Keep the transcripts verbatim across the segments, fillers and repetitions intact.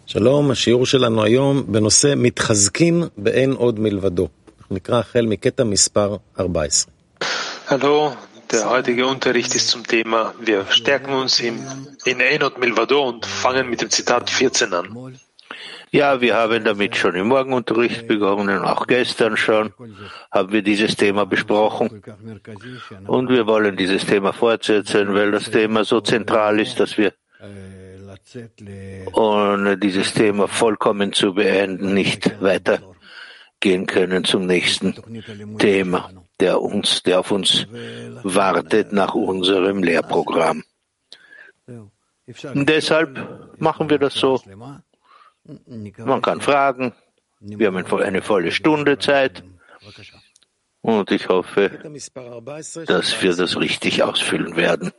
שלום, השיעור שלנו היום בנושא מתחזקים באין עוד מלבדו. אנחנו נקרא החל מקטע מספר ארבע עשרה. Hallo, der heutige Unterricht ist zum Thema, wir stärken uns im, in Enot Milvado und fangen mit dem Zitat vierzehn an. Ja, wir haben damit schon im Morgenunterricht begonnen, auch gestern schon haben wir dieses Thema besprochen und wir wollen dieses Thema fortsetzen, weil das Thema so zentral ist, dass wir ohne dieses Thema vollkommen zu beenden nicht weitergehen können zum nächsten Thema, der uns, der auf uns wartet nach unserem Lehrprogramm. Und deshalb machen wir das so. Man kann fragen. Wir haben eine volle Stunde Zeit. Und ich hoffe, dass wir das richtig ausfüllen werden.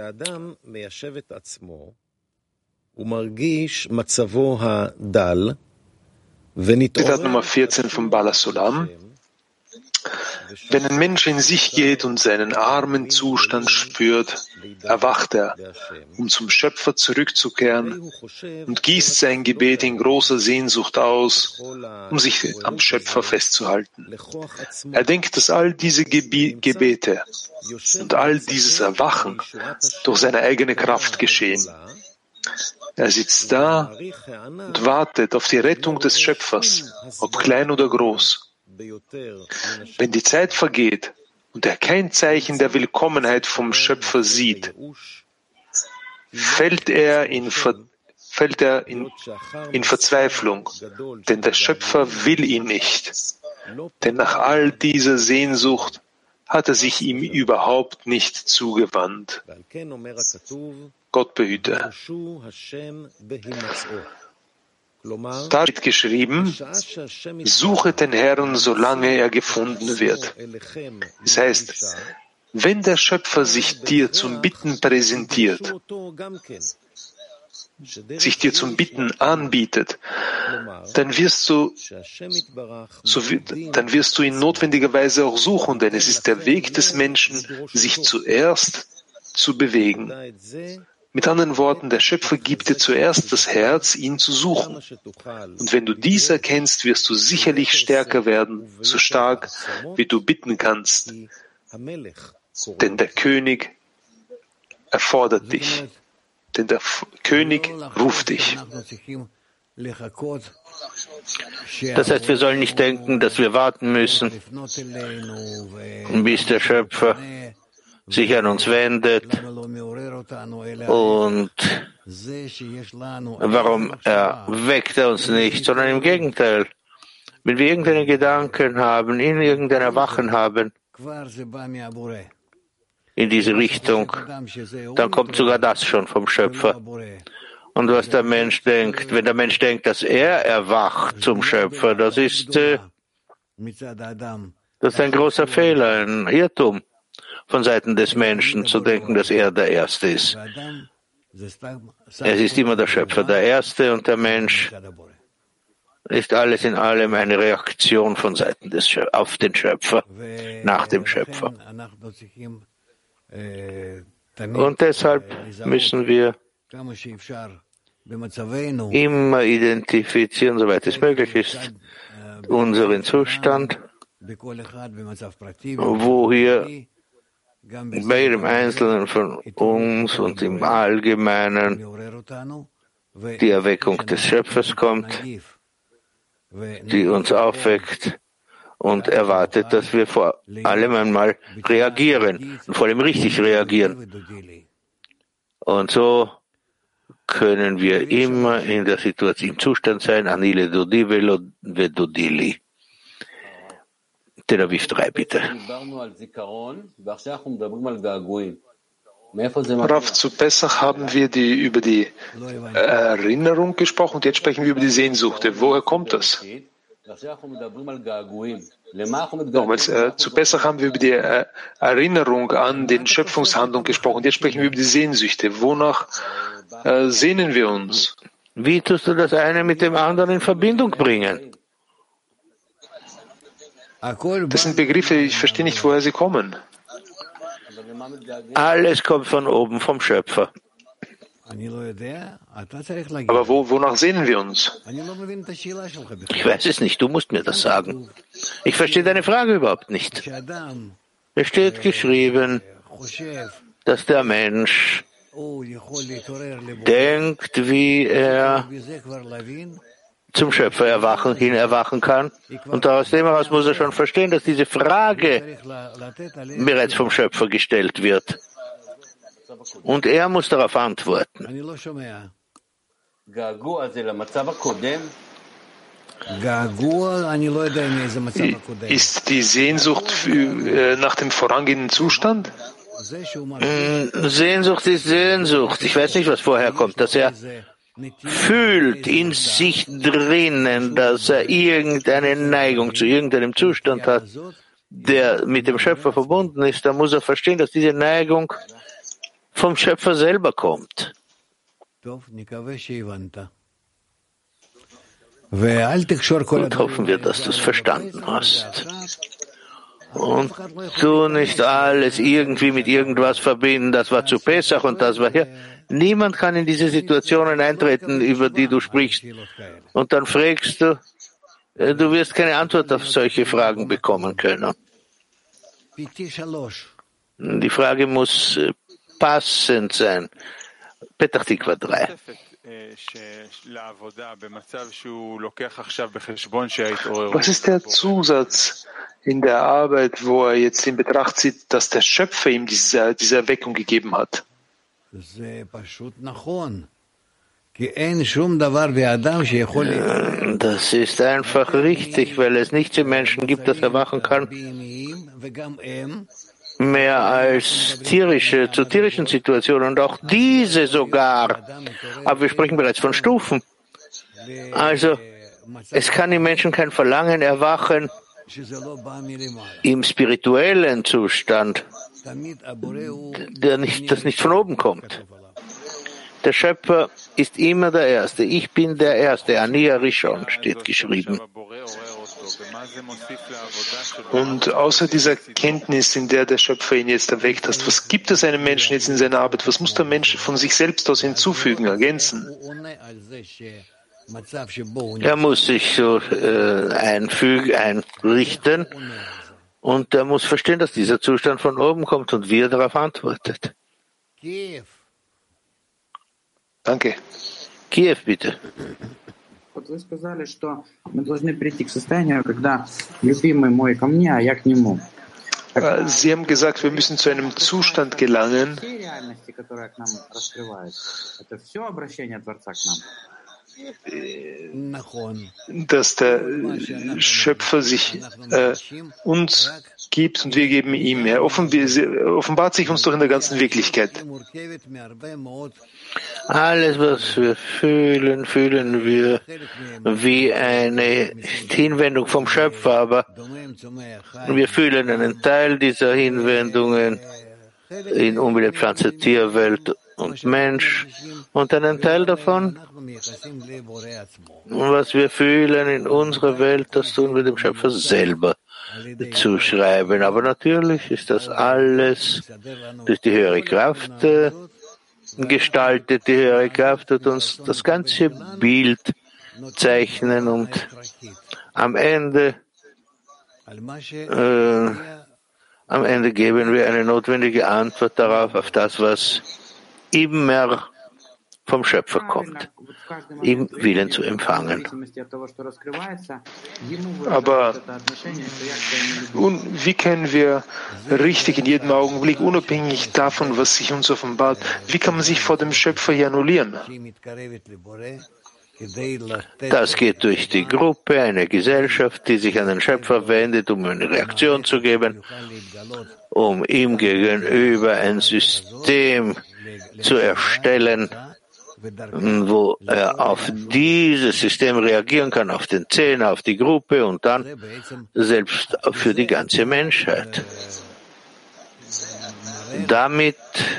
Zitat Nummer vierzehn vom Bala Sulam. Wenn ein Mensch in sich geht und seinen armen Zustand spürt, erwacht er, um zum Schöpfer zurückzukehren und gießt sein Gebet in großer Sehnsucht aus, um sich am Schöpfer festzuhalten. Er denkt, dass all diese Gebe- Gebete und all dieses Erwachen durch seine eigene Kraft geschehen. Er sitzt da und wartet auf die Rettung des Schöpfers, ob klein oder groß. Wenn die Zeit vergeht und er kein Zeichen der Willkommenheit vom Schöpfer sieht, fällt er in, Ver, fällt er in, in Verzweiflung, denn der Schöpfer will ihn nicht. Denn nach all dieser Sehnsucht hat er sich ihm überhaupt nicht zugewandt. Gott behüte. Da steht geschrieben, suche den Herrn, solange er gefunden wird. Das heißt, wenn der Schöpfer sich dir zum Bitten präsentiert, sich dir zum Bitten anbietet, dann wirst du, so, dann wirst du ihn notwendigerweise auch suchen, denn es ist der Weg des Menschen, sich zuerst zu bewegen. Mit anderen Worten, der Schöpfer gibt dir zuerst das Herz, ihn zu suchen. Und wenn du dies erkennst, wirst du sicherlich stärker werden, so stark, wie du bitten kannst. Denn der König erfordert dich. Denn der F- König ruft dich. Das heißt, wir sollen nicht denken, dass wir warten müssen, bis der Schöpfer sich an uns wendet und warum er weckt er uns nicht, sondern im Gegenteil. Wenn wir irgendeinen Gedanken haben, in irgendein Erwachen haben, in diese Richtung, dann kommt sogar das schon vom Schöpfer. Und was der Mensch denkt, wenn der Mensch denkt, dass er erwacht zum Schöpfer, das ist, äh, das ist ein großer Fehler, ein Irrtum von Seiten des Menschen, zu denken, dass er der Erste ist. Es ist immer der Schöpfer der Erste und der Mensch ist alles in allem eine Reaktion von Seiten des Schöpfer, auf den Schöpfer, nach dem Schöpfer. Und deshalb müssen wir immer identifizieren, soweit es möglich ist, unseren Zustand, wo hier bei jedem Einzelnen von uns und im Allgemeinen die Erweckung des Schöpfers kommt, die uns aufweckt und erwartet, dass wir vor allem einmal reagieren und vor allem richtig reagieren. Und so können wir immer in der Situation, im Zustand sein, Anile Dodi Velo Vedodili. Tel Aviv drei, bitte. Rav, zu Pessach haben wir die, über die Erinnerung gesprochen und jetzt sprechen wir über die Sehnsucht. Woher kommt das? Nochmals, äh, zu Pessach haben wir über die äh, Erinnerung an den Schöpfungshandlung gesprochen. Jetzt sprechen wir über die Sehnsüchte. Wonach äh, sehnen wir uns? Wie tust du das eine mit dem anderen in Verbindung bringen? Das sind Begriffe, ich verstehe nicht, woher sie kommen. Alles kommt von oben, vom Schöpfer. Aber wo, wonach sehnen wir uns? Ich weiß es nicht, du musst mir das sagen. Ich verstehe deine Frage überhaupt nicht. Es steht geschrieben, dass der Mensch denkt, wie er zum Schöpfer erwachen, hin erwachen kann. Und aus dem heraus muss er schon verstehen, dass diese Frage bereits vom Schöpfer gestellt wird. Und er muss darauf antworten. Ist die Sehnsucht für, äh, nach dem vorangehenden Zustand? Sehnsucht ist Sehnsucht. Ich weiß nicht, was vorher kommt, dass er fühlt in sich drinnen, dass er irgendeine Neigung zu irgendeinem Zustand hat, der mit dem Schöpfer verbunden ist. Da muss er verstehen, dass diese Neigung vom Schöpfer selber kommt. Und hoffen wir, dass du es verstanden hast. Und du nicht alles irgendwie mit irgendwas verbinden, das war zu Pesach und das war hier. Niemand kann in diese Situationen eintreten, über die du sprichst. Und dann fragst du, du wirst keine Antwort auf solche Fragen bekommen können. Die Frage muss passend sein. Petach Tikva drei. Was ist der Zusatz in der Arbeit, wo er jetzt in Betracht zieht, dass der Schöpfer ihm diese, diese Erweckung gegeben hat? Das ist einfach richtig, weil es nichts im Menschen gibt, das erwachen kann, mehr als tierische, zu tierischen Situationen und auch diese sogar. Aber wir sprechen bereits von Stufen. Also, es kann im Menschen kein Verlangen erwachen im spirituellen Zustand, der nicht, das nicht von oben kommt. Der Schöpfer ist immer der Erste. Ich bin der Erste. Ani Arishon steht geschrieben. Und außer dieser Kenntnis, in der der Schöpfer ihn jetzt erweckt hat, was gibt es einem Menschen jetzt in seiner Arbeit? Was muss der Mensch von sich selbst aus hinzufügen, ergänzen? Er muss sich so äh, einfügen, einrichten und er muss verstehen, dass dieser Zustand von oben kommt und wie er darauf antwortet. Danke. Kiew, bitte. Вы сказали, что мы должны прийти к состоянию, когда любимый мой ко мне, а я к нему. Sie haben gesagt, wir müssen zu einem Zustand gelangen, dass der Schöpfer sich äh, uns gibt und wir geben ihm. Er offenbart sich uns doch in der ganzen Wirklichkeit. Alles, was wir fühlen, fühlen wir wie eine Hinwendung vom Schöpfer, aber wir fühlen einen Teil dieser Hinwendungen in Umwelt, Pflanze, Tierwelt und Mensch und einen Teil davon, was wir fühlen in unserer Welt, das tun wir dem Schöpfer selber zuschreiben. Aber natürlich ist das alles durch die höhere Kraft äh, gestaltet. Die höhere Kraft wird uns das ganze Bild zeichnen und am Ende äh, am Ende geben wir eine notwendige Antwort darauf, auf das, was immer vom Schöpfer kommt, im Willen zu empfangen. Aber wie können wir richtig in jedem Augenblick, unabhängig davon, was sich uns offenbart, wie kann man sich vor dem Schöpfer hier annullieren? Das geht durch die Gruppe, eine Gesellschaft, die sich an den Schöpfer wendet, um eine Reaktion zu geben, um ihm gegenüber ein System zu erstellen, wo er auf dieses System reagieren kann, auf den Zehner, auf die Gruppe und dann selbst für die ganze Menschheit. Damit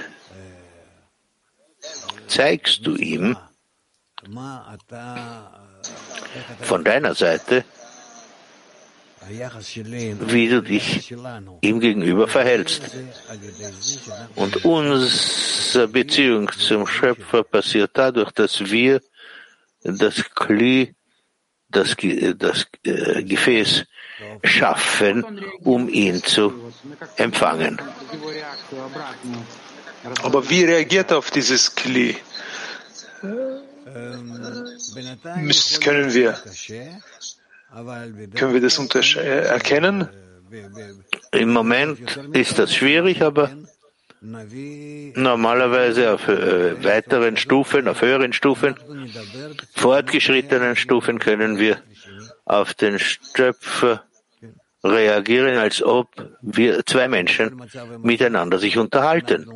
zeigst du ihm von deiner Seite, wie du dich ihm gegenüber verhältst. Und unsere Beziehung zum Schöpfer passiert dadurch, dass wir das Kli, das, das äh, Gefäß schaffen, um ihn zu empfangen. Aber wie reagiert er auf dieses Kli? Müssen, können wir, können wir das untersche- erkennen? Im Moment ist das schwierig, aber normalerweise auf äh, weiteren Stufen, auf höheren Stufen, fortgeschrittenen Stufen können wir auf den Schöpfer reagieren, als ob wir zwei Menschen miteinander sich unterhalten.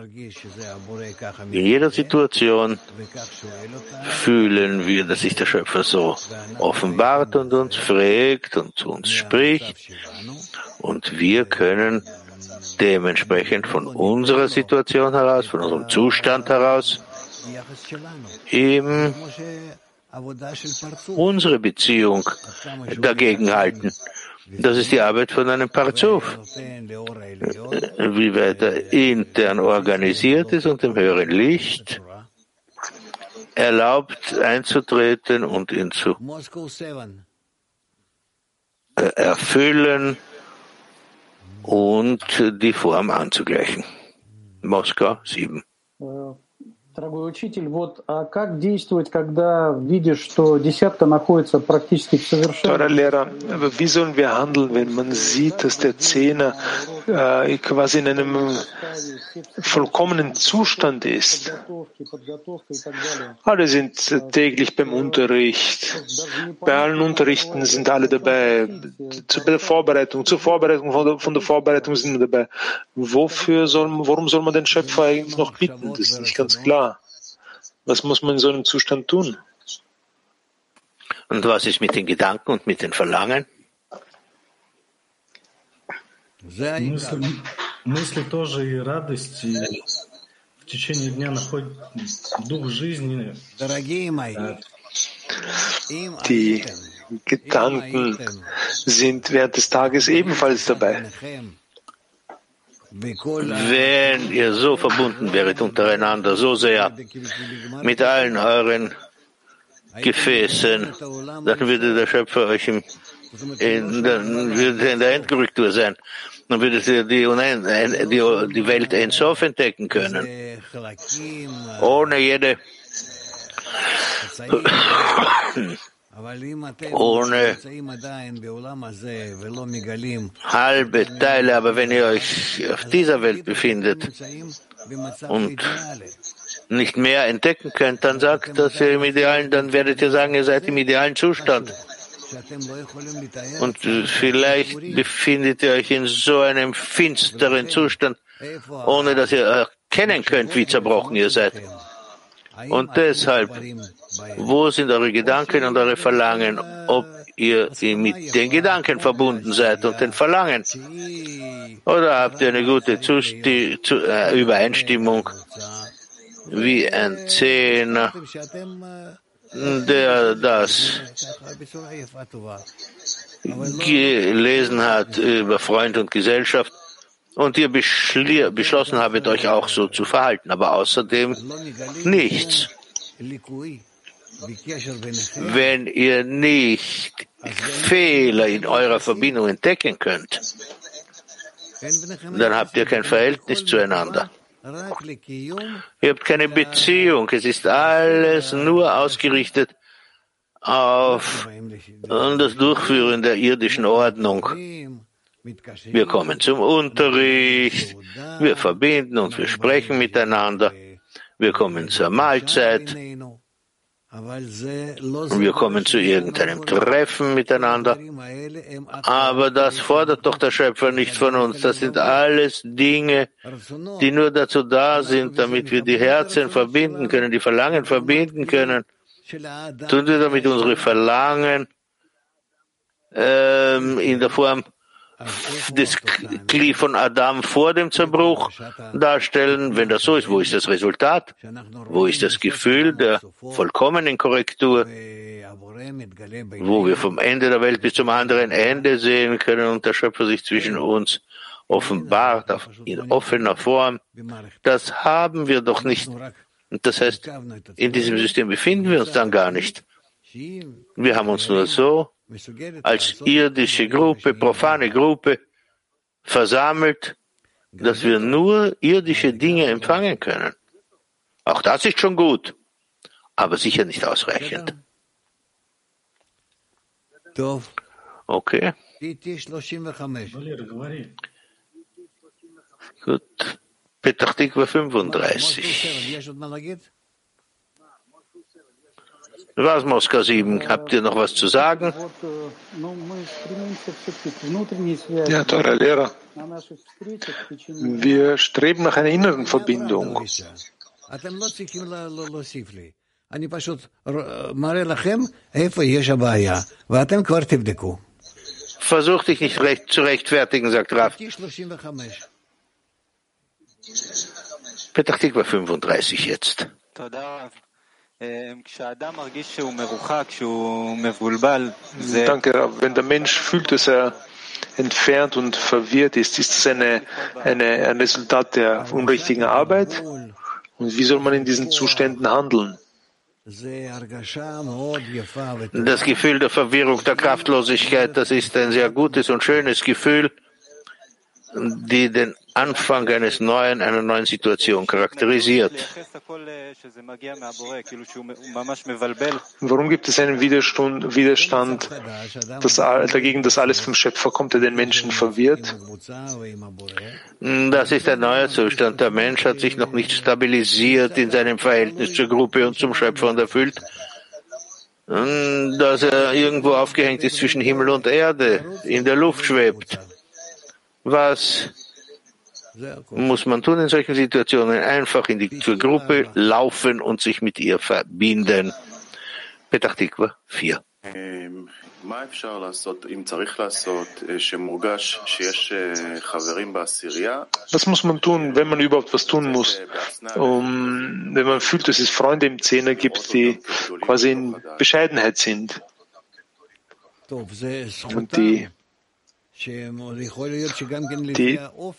In jeder Situation fühlen wir, dass sich der Schöpfer so offenbart und uns fragt und zu uns spricht. Und wir können dementsprechend von unserer Situation heraus, von unserem Zustand heraus, eben unsere Beziehung dagegenhalten. Das ist die Arbeit von einem Parzuf. Wie weit er intern organisiert ist und im höheren Licht erlaubt einzutreten und ihn zu erfüllen und die Form anzugleichen. Moskau sieben. Дорогой учитель, вот а как действовать, когда видишь, что десятка находится практически в совершенстве? Teurer Lehrer, aber wie sollen wir handeln, wenn man sieht, dass der Zehner äh, quasi in einem vollkommenen Zustand ist? Alle sind täglich beim Unterricht. Bei allen Unterrichten sind alle dabei. Zu der Vorbereitung, zur Vorbereitung von der, von der Vorbereitung sind wir dabei. Wofür soll, warum soll man den Schöpfer eigentlich noch bitten? Das ist nicht ganz klar. Was muss man in so einem Zustand tun? Und was ist mit den Gedanken und mit den Verlangen? Мысли тоже и радость, и в течение дня находит дух жизни. Die Gedanken sind während des Tages ebenfalls dabei. Wenn ihr so verbunden wäret untereinander, so sehr mit allen euren Gefäßen, dann würde der Schöpfer euch im, in, dann würde in der Endkorrektur sein. Dann würdet ihr die, die, die Welt Ein Sof entdecken können. Ohne jede ohne halbe Teile, aber wenn ihr euch auf dieser Welt befindet und nicht mehr entdecken könnt, dann sagt das ihr im idealen, dann werdet ihr sagen, ihr seid im idealen Zustand. Und vielleicht befindet ihr euch in so einem finsteren Zustand, ohne dass ihr erkennen könnt, wie zerbrochen ihr seid. Und deshalb, wo sind eure Gedanken und eure Verlangen, ob ihr mit den Gedanken verbunden seid und den Verlangen? Oder habt ihr eine gute Zusti- zu, äh, Übereinstimmung wie ein Zehner, der das gelesen hat über Freund und Gesellschaft, und ihr beschli- beschlossen habt, euch auch so zu verhalten, aber außerdem nichts. Wenn ihr nicht Fehler in eurer Verbindung entdecken könnt, dann habt ihr kein Verhältnis zueinander. Ihr habt keine Beziehung. Es ist alles nur ausgerichtet auf das Durchführen der irdischen Ordnung. Wir kommen zum Unterricht, wir verbinden uns, wir sprechen miteinander, wir kommen zur Mahlzeit, und wir kommen zu irgendeinem Treffen miteinander. Aber das fordert doch der Schöpfer nicht von uns. Das sind alles Dinge, die nur dazu da sind, damit wir die Herzen verbinden können, die Verlangen verbinden können. Tun wir damit unsere Verlangen ähm, in der Form des Kli von Adam vor dem Zerbruch darstellen. Wenn das so ist, wo ist das Resultat? Wo ist das Gefühl der vollkommenen Korrektur? wo wir vom Ende der Welt bis zum anderen Ende sehen können und der Schöpfer sich zwischen uns offenbart in offener Form. Das haben wir doch nicht. Und das heißt, in diesem System befinden wir uns dann gar nicht. Wir haben uns nur so als irdische Gruppe, profane Gruppe versammelt, dass wir nur irdische Dinge empfangen können. Auch das ist schon gut, aber sicher nicht ausreichend. Okay. Gut. Petach Tikva fünfunddreißig. Was, Moskau sieben? Habt ihr noch was zu sagen? Ja, teurer Lehrer. Wir streben nach einer inneren Verbindung. Versuch dich nicht recht zu rechtfertigen, sagt Rav. Petach Tikva fünfunddreißig jetzt. Danke, Rav. Wenn der Mensch fühlt, dass er entfernt und verwirrt ist, ist das eine, eine, ein Resultat der unrichtigen Arbeit? Und wie soll man in diesen Zuständen handeln? Das Gefühl der Verwirrung, der Kraftlosigkeit, das ist ein sehr gutes und schönes Gefühl, die den Anfang eines neuen, einer neuen Situation charakterisiert. Warum gibt es einen Widerstand, Widerstand dass, dagegen, dass alles vom Schöpfer kommt, der den Menschen verwirrt? Das ist ein neuer Zustand. Der Mensch hat sich noch nicht stabilisiert in seinem Verhältnis zur Gruppe und zum Schöpfer und erfüllt, dass er irgendwo aufgehängt ist zwischen Himmel und Erde, in der Luft schwebt. Was muss man tun in solchen Situationen? Einfach in die zur Gruppe laufen und sich mit ihr verbinden. Petach Tikva vier. Was muss man tun, wenn man überhaupt was tun muss, um, wenn man fühlt, dass es Freunde im Zehner gibt, die quasi in Bescheidenheit sind und die Die,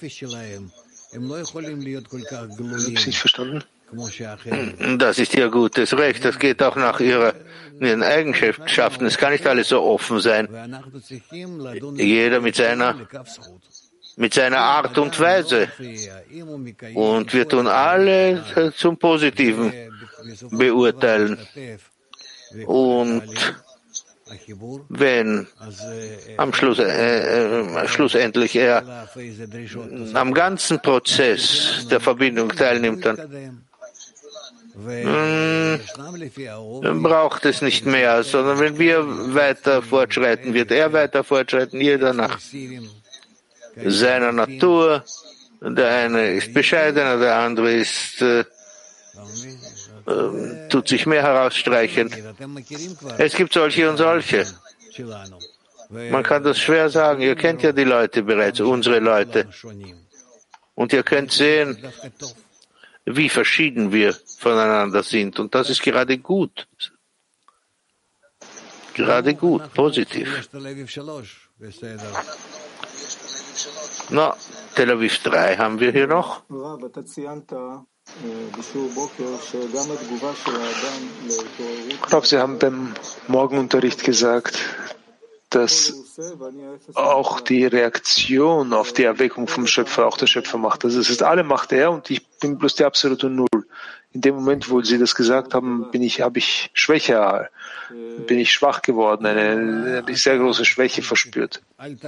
ich nicht verstanden. Das ist ihr gutes Recht. Das geht auch nach ihrer, ihren Eigenschaften. Es kann nicht alles so offen sein. Jeder mit seiner, mit seiner Art und Weise. Und wir tun alle zum Positiven beurteilen. Und wenn am Schluss, äh, äh, schlussendlich er am ganzen Prozess der Verbindung teilnimmt, dann mh, braucht es nicht mehr, sondern wenn wir weiter fortschreiten, wird er weiter fortschreiten, jeder nach seiner Natur. Der eine ist bescheidener, der andere ist äh, äh, tut sich mehr herausstreichen. Es gibt solche und solche. Man kann das schwer sagen. Ihr kennt ja die Leute bereits, unsere Leute. Und ihr könnt sehen, wie verschieden wir voneinander sind. Und das ist gerade gut. Gerade gut, positiv. Na, Tel Aviv drei haben wir hier noch. Ich glaube, Sie haben beim Morgenunterricht gesagt, dass auch die Reaktion auf die Erweckung vom Schöpfer auch der Schöpfer macht. Also das heißt, alle macht er und ich bin bloß die absolute Null. In dem Moment, wo Sie das gesagt haben, bin ich, habe ich schwächer, bin ich schwach geworden, eine, eine sehr große Schwäche verspürt.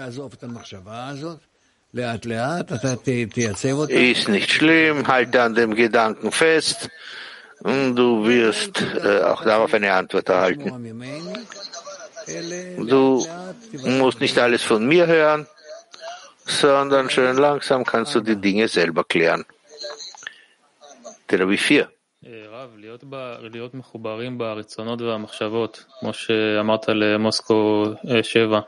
Ist nicht schlimm, halte an dem Gedanken fest und du wirst äh, auch darauf eine Antwort erhalten. Du musst nicht alles von mir hören, sondern schön langsam kannst du die Dinge selber klären. Tel Aviv vier. להיות מחוברים ברצונות והמחשבות, כמו שאמרת למוסקו שבע.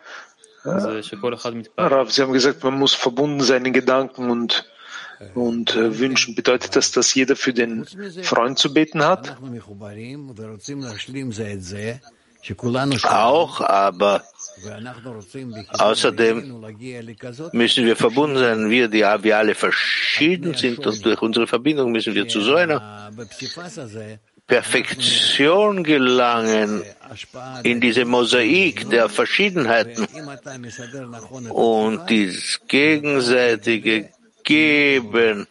Rav, Sie haben gesagt, man muss verbunden sein in Gedanken und, und äh, Wünschen. Bedeutet das, dass jeder für den Freund zu beten hat? auch, aber außerdem müssen wir verbunden sein. Wir, die wir alle verschieden sind, und durch unsere Verbindung müssen wir zu so einer Perfektion gelangen in diese Mosaik der Verschiedenheiten und dieses gegenseitige Geben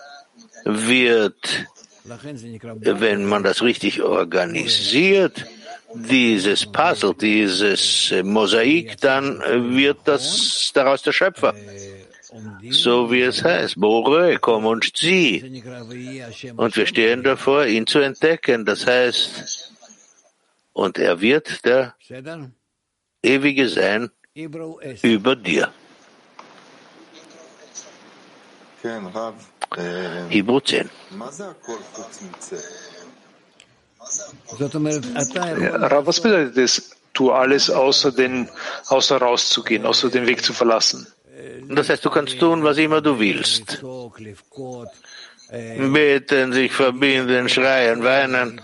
wird, wenn man das richtig organisiert, dieses Puzzle, dieses Mosaik, dann wird das daraus der Schöpfer. So wie es heißt, Borö, komm und sieh. Und wir stehen davor, ihn zu entdecken. Das heißt, und er wird der Ewige sein über dir. Hebräer zehn. Ja, was bedeutet es, tu alles außer, den, außer rauszugehen, außer den Weg zu verlassen? Das heißt, du kannst tun, was immer du willst. Beten, sich verbinden, schreien, weinen,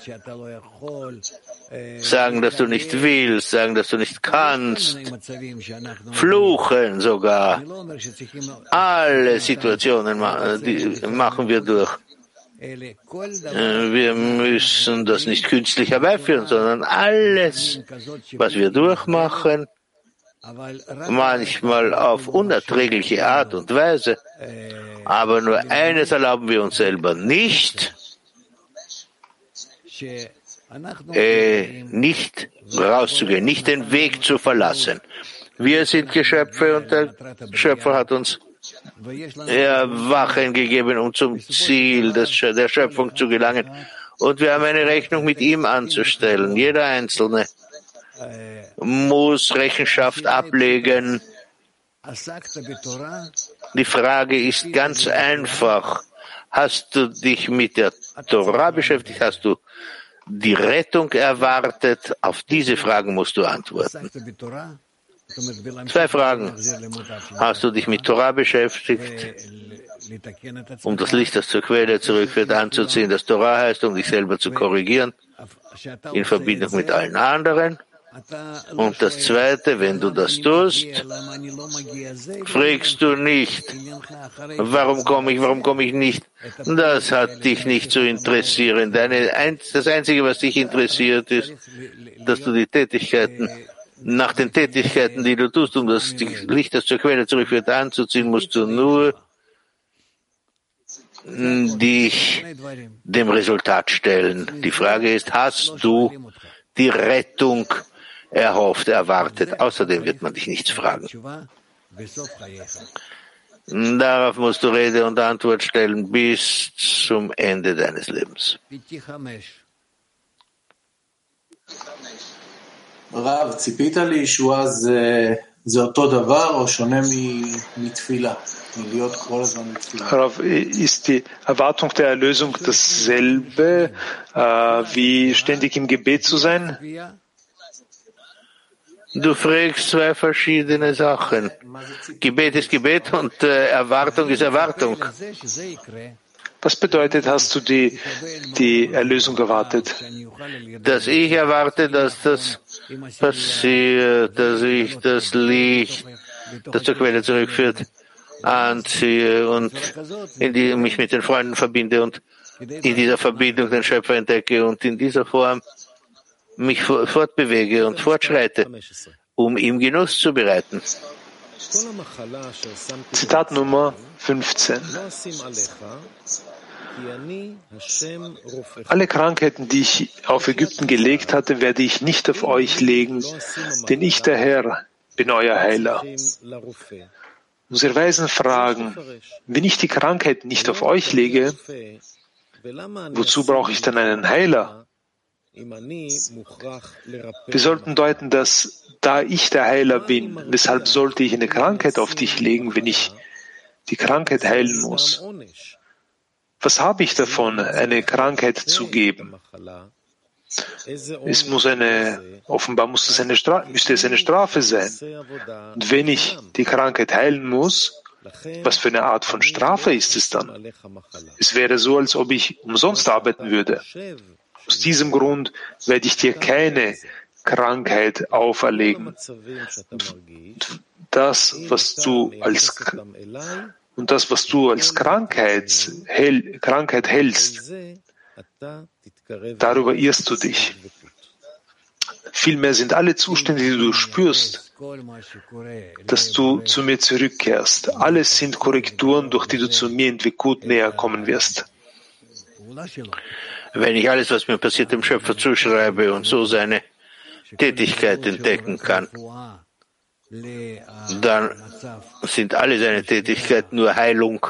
sagen, dass du nicht willst, sagen, dass du nicht kannst, fluchen sogar. Alle Situationen machen wir durch. Wir müssen das nicht künstlich herbeiführen, sondern alles, was wir durchmachen, manchmal auf unerträgliche Art und Weise. Aber nur eines erlauben wir uns selber nicht, äh, nicht rauszugehen, nicht den Weg zu verlassen. Wir sind Geschöpfe und der Schöpfer hat uns Erwachen gegeben, um zum Ziel des, der Schöpfung zu gelangen. Und wir haben eine Rechnung mit ihm anzustellen. Jeder Einzelne muss Rechenschaft ablegen. Die Frage ist ganz einfach. Hast du dich mit der Torah beschäftigt? Hast du die Rettung erwartet? Auf diese Fragen musst du antworten. Zwei Fragen. Hast du dich mit Torah beschäftigt, um das Licht, das zur Quelle zurückführt, anzuziehen, das Torah heißt, um dich selber zu korrigieren, in Verbindung mit allen anderen? Und das Zweite, wenn du das tust, fragst du nicht, warum komme ich, warum komme ich nicht? Das hat dich nicht zu interessieren. Deine, das Einzige, was dich interessiert, ist, dass du die Tätigkeiten Nach den Tätigkeiten, die du tust, um das Licht, das zur Quelle zurückführt, anzuziehen, musst du nur dich dem Resultat stellen. Die Frage ist, hast du die Rettung erhofft, erwartet? Außerdem wird man dich nichts fragen. Darauf musst du Rede und Antwort stellen bis zum Ende deines Lebens. רב, ציפית לישועה זה, זה אותו דבר או שונה מתפילה? מלהיות כל הזמן מתפילה? Rav, ist die Erwartung der Erlösung dasselbe, äh, wie ständig im Gebet zu sein? Du fragst zwei verschiedene Sachen. Gebet ist Gebet und äh, Erwartung ist Erwartung. Was bedeutet, hast du die, die Erlösung erwartet? Dass ich erwarte, dass das passiert, dass ich das Licht, das zur Quelle zurückführt, anziehe und in die, mich mit den Freunden verbinde und in dieser Verbindung den Schöpfer entdecke und in dieser Form mich fortbewege und fortschreite, um ihm Genuss zu bereiten. Zitat Nummer fünfzehn. Alle Krankheiten, die ich auf Ägypten gelegt hatte, werde ich nicht auf euch legen, denn ich, der Herr, bin euer Heiler. Unsere Weisen fragen, wenn ich die Krankheit nicht auf euch lege, wozu brauche ich dann einen Heiler? Wir sollten deuten, dass da ich der Heiler bin, weshalb sollte ich eine Krankheit auf dich legen, wenn ich die Krankheit heilen muss? Was habe ich davon, eine Krankheit zu geben? Es muss eine, offenbar muss es eine Strafe, müsste es eine Strafe sein. Und wenn ich die Krankheit heilen muss, was für eine Art von Strafe ist es dann? Es wäre so, als ob ich umsonst arbeiten würde. Aus diesem Grund werde ich dir keine Krankheit auferlegen. Das, was du als und das, was du als Krankheit, hell, Krankheit hältst, darüber irrst du dich. Vielmehr sind alle Zustände, die du spürst, dass du zu mir zurückkehrst. Alles sind Korrekturen, durch die du zu mir in Dvikut näher kommen wirst. Wenn ich alles, was mir passiert, dem Schöpfer zuschreibe und so seine Tätigkeit entdecken kann, dann sind alle seine Tätigkeiten nur Heilung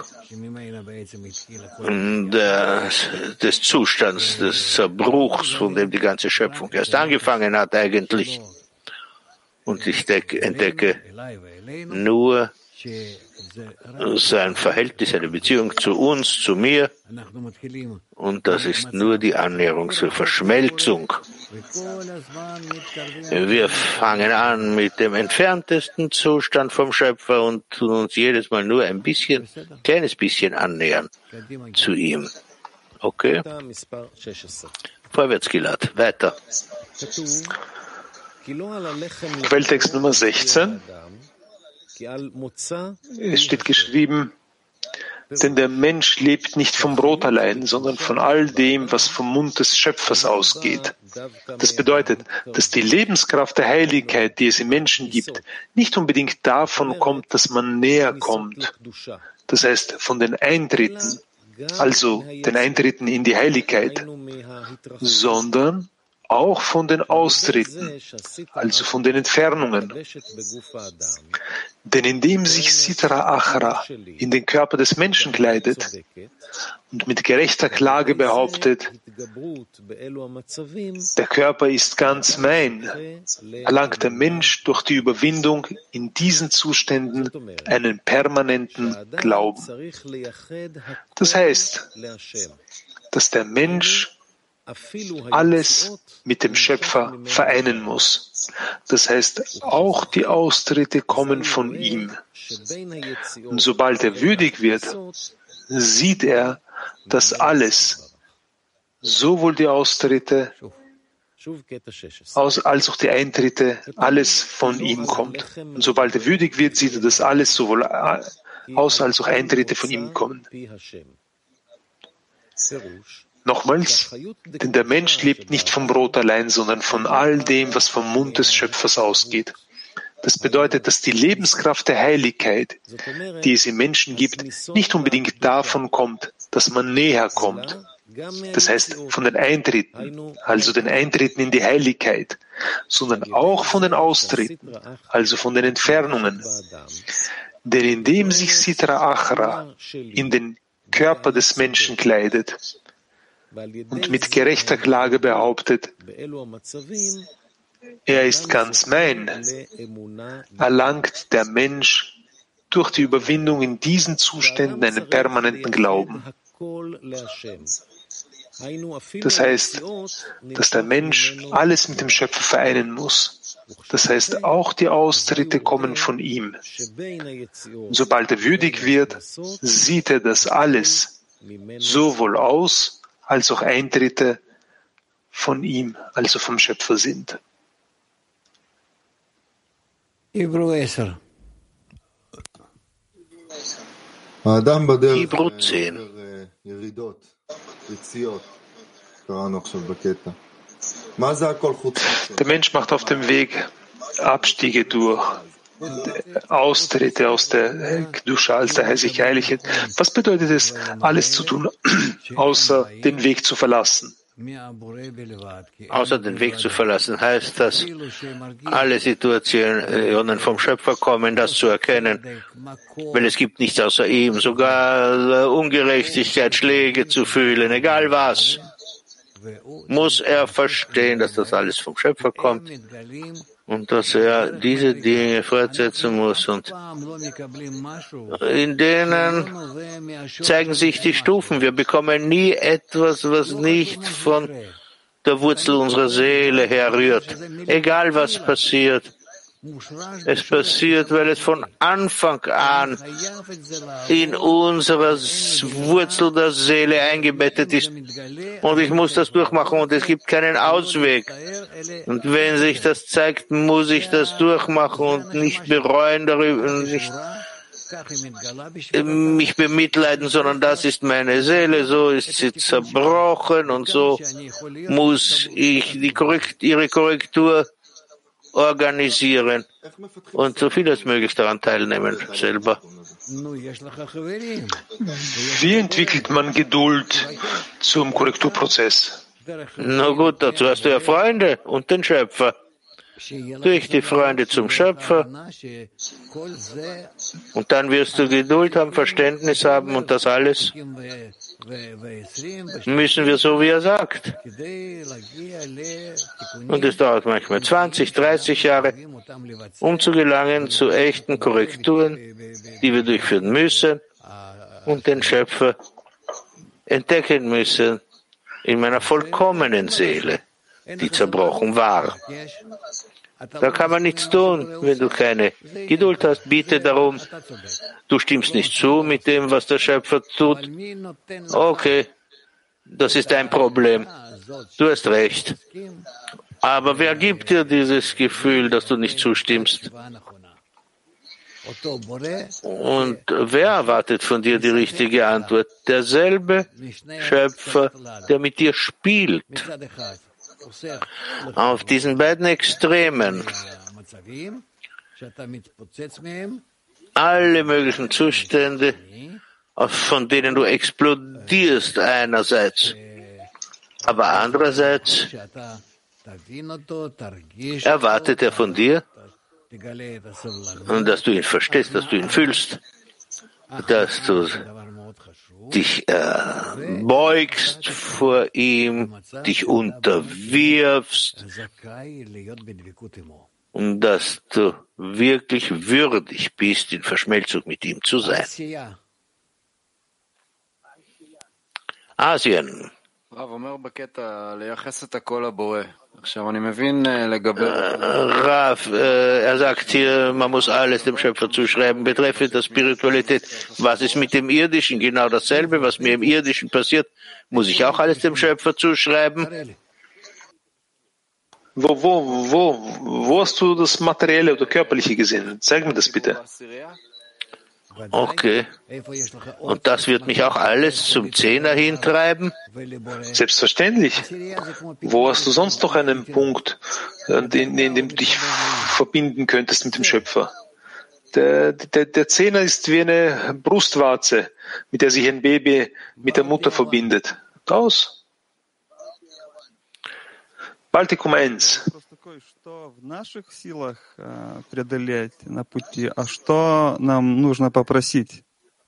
des, des Zustands, des Zerbruchs, von dem die ganze Schöpfung erst angefangen hat eigentlich. Und ich entdecke nur sein Verhältnis, eine Beziehung zu uns, zu mir. Und das ist nur die Annäherung zur Verschmelzung. Wir fangen an mit dem entferntesten Zustand vom Schöpfer und tun uns jedes Mal nur ein bisschen, kleines bisschen annähern zu ihm. Okay? Vorwärts, Gilad. Weiter. Quelltext Nummer sechzehn. Es steht geschrieben, denn der Mensch lebt nicht vom Brot allein, sondern von all dem, was vom Mund des Schöpfers ausgeht. Das bedeutet, dass die Lebenskraft der Heiligkeit, die es im Menschen gibt, nicht unbedingt davon kommt, dass man näher kommt. Das heißt, von den Eintritten, also den Eintritten in die Heiligkeit, sondern auch von den Austritten, also von den Entfernungen. Denn indem sich Sitra Achra in den Körper des Menschen kleidet und mit gerechter Klage behauptet, der Körper ist ganz mein, erlangt der Mensch durch die Überwindung in diesen Zuständen einen permanenten Glauben. Das heißt, dass der Mensch alles mit dem Schöpfer vereinen muss. Das heißt, auch die Austritte kommen von ihm. Und sobald er würdig wird, sieht er, dass alles, sowohl die Austritte als auch die Eintritte, alles von ihm kommt. Und sobald er würdig wird, sieht er, dass alles, sowohl Aus- als auch Eintritte von ihm kommen. Nochmals, denn der Mensch lebt nicht vom Brot allein, sondern von all dem, was vom Mund des Schöpfers ausgeht. Das bedeutet, dass die Lebenskraft der Heiligkeit, die es im Menschen gibt, nicht unbedingt davon kommt, dass man näher kommt. Das heißt, von den Eintritten, also den Eintritten in die Heiligkeit, sondern auch von den Austritten, also von den Entfernungen. Denn indem sich Sitra Achra in den Körper des Menschen kleidet, und mit gerechter Klage behauptet, er ist ganz mein, erlangt der Mensch durch die Überwindung in diesen Zuständen einen permanenten Glauben. Das heißt, dass der Mensch alles mit dem Schöpfer vereinen muss. Das heißt, auch die Austritte kommen von ihm. Und sobald er würdig wird, sieht er, dass alles, sowohl Aus- als auch Eintritte von ihm, also vom Schöpfer sind. Hebräu zehn. Der Mensch macht auf dem Weg Abstiege durch, Austritte aus der Kedusha, als der Heiligkeit. Was bedeutet es, alles zu tun, außer den Weg zu verlassen? Außer den Weg zu verlassen heißt das, alle Situationen vom Schöpfer kommen, das zu erkennen, weil es gibt nichts außer ihm, sogar Ungerechtigkeit, Schläge zu fühlen, egal was, muss er verstehen, dass das alles vom Schöpfer kommt und dass er diese Dinge fortsetzen muss. Und in denen zeigen sich die Stufen. Wir bekommen nie etwas, was nicht von der Wurzel unserer Seele herrührt. Egal was passiert, Es passiert, weil es von Anfang an in unserer Wurzel der Seele eingebettet ist. Und ich muss das durchmachen und es gibt keinen Ausweg. Und wenn sich das zeigt, muss ich das durchmachen und nicht bereuen darüber, nicht mich bemitleiden, sondern das ist meine Seele, so ist sie zerbrochen und so muss ich die Korrekt, ihre Korrektur organisieren und so viel als möglich daran teilnehmen selber. Wie entwickelt man Geduld zum Korrekturprozess? Na gut, dazu hast du ja Freunde und den Schöpfer. Durch die Freunde zum Schöpfer. Und dann wirst du Geduld haben, Verständnis haben und das alles müssen wir so, wie er sagt. Und es dauert manchmal zwanzig, dreißig Jahre, um zu gelangen zu echten Korrekturen, die wir durchführen müssen und den Schöpfer entdecken müssen in meiner vollkommenen Seele, die zerbrochen war. Da kann man nichts tun, wenn du keine Geduld hast. Bitte darum, du stimmst nicht zu mit dem, was der Schöpfer tut. Okay, das ist dein Problem. Du hast recht. Aber wer gibt dir dieses Gefühl, dass du nicht zustimmst? Und wer erwartet von dir die richtige Antwort? Derselbe Schöpfer, der mit dir spielt. Auf diesen beiden Extremen, alle möglichen Zustände, von denen du explodierst einerseits, aber andererseits erwartet er von dir, dass du ihn verstehst, dass du ihn fühlst, dass du dich äh, beugst vor ihm, dich unterwirfst und dass du wirklich würdig bist, in Verschmelzung mit ihm zu sein. Asien. Rav, äh, er sagt hier, man muss alles dem Schöpfer zuschreiben. Betreffend der Spiritualität, was ist mit dem Irdischen? Genau dasselbe, was mir im Irdischen passiert, muss ich auch alles dem Schöpfer zuschreiben? Wo, wo, wo, wo hast du das Materielle oder Körperliche gesehen? Zeig mir das bitte. Okay. Und das wird mich auch alles zum Zehner hintreiben? Selbstverständlich. Wo hast du sonst noch einen Punkt, in, in dem du dich verbinden könntest mit dem Schöpfer? Der, der, der Zehner ist wie eine Brustwarze, mit der sich ein Baby mit der Mutter verbindet. Aus. Baltikum eins. Что в наших силах преодолеть на пути, а что нам нужно попросить?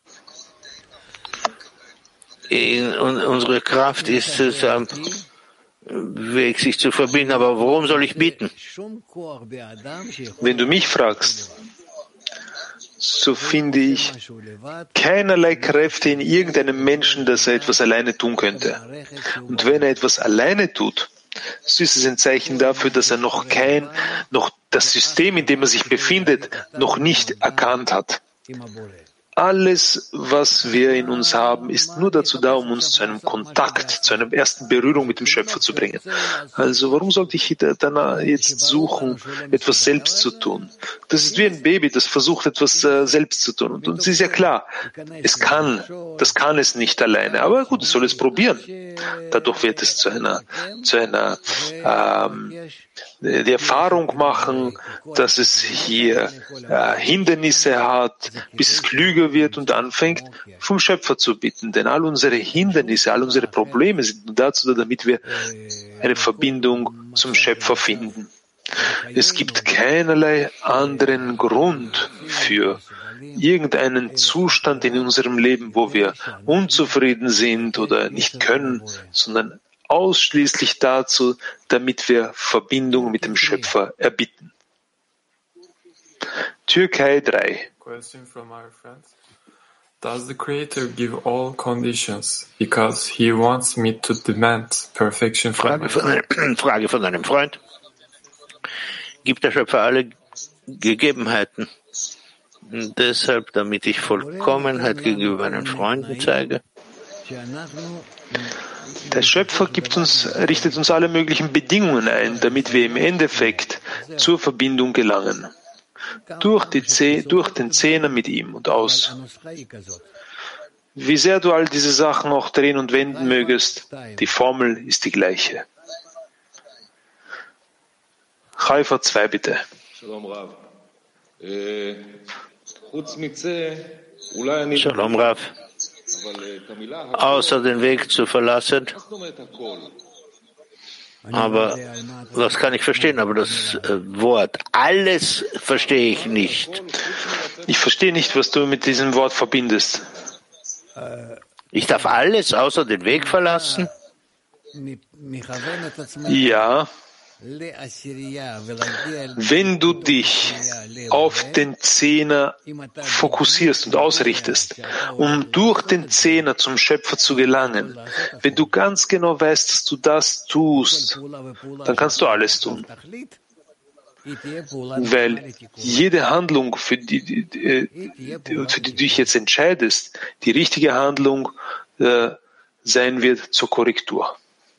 Unsere Kraft ist es, am Weg sich zu verbinden, aber worum soll ich bitten? Wenn du mich fragst, so finde ich keinerlei Kräfte in irgendeinem Menschen, dass er etwas alleine tun könnte. Und wenn er etwas alleine tut, so ist es ein Zeichen dafür, dass er noch kein, noch das System, in dem er sich befindet, noch nicht erkannt hat. Alles, was wir in uns haben, ist nur dazu da, um uns zu einem Kontakt, zu einer ersten Berührung mit dem Schöpfer zu bringen. Also warum sollte ich danach jetzt suchen, etwas selbst zu tun? Das ist wie ein Baby, das versucht, etwas äh, selbst zu tun. Und es ist ja klar, es kann, das kann es nicht alleine. Aber gut, es soll es probieren. Dadurch wird es zu einer, zu einer ähm, die Erfahrung machen, dass es hier äh, Hindernisse hat, bis es klüger wird und anfängt, vom Schöpfer zu bitten. Denn all unsere Hindernisse, all unsere Probleme sind nur dazu da, damit wir eine Verbindung zum Schöpfer finden. Es gibt keinerlei anderen Grund für irgendeinen Zustand in unserem Leben, wo wir unzufrieden sind oder nicht können, sondern ausschließlich dazu, damit wir Verbindung mit dem Schöpfer erbitten. Türkei drei. Question from our friends. Does the Creator give all conditions because he wants me to demand perfection from Frage von einem, Frage von einem Freund. Gibt der Schöpfer alle Gegebenheiten. Und deshalb, damit ich Vollkommenheit gegenüber meinen Freunden zeige. Der Schöpfer gibt uns, richtet uns alle möglichen Bedingungen ein, damit wir im Endeffekt zur Verbindung gelangen. Durch, die Zeh, durch den Zehner mit ihm und aus. Wie sehr du all diese Sachen auch drehen und wenden mögest, die Formel ist die gleiche. Haifa zwei, bitte. Shalom Rav. Außer den Weg zu verlassen. Aber das kann ich verstehen, aber das äh, Wort alles verstehe ich nicht. Ich verstehe nicht, was du mit diesem Wort verbindest. Ich darf alles außer den Weg verlassen? Ja. Wenn du dich auf den Zehner fokussierst und ausrichtest, um durch den Zehner zum Schöpfer zu gelangen, wenn du ganz genau weißt, dass du das tust, dann kannst du alles tun. Weil jede Handlung, für die, die, für die du dich jetzt entscheidest, die richtige Handlung äh, sein wird zur Korrektur.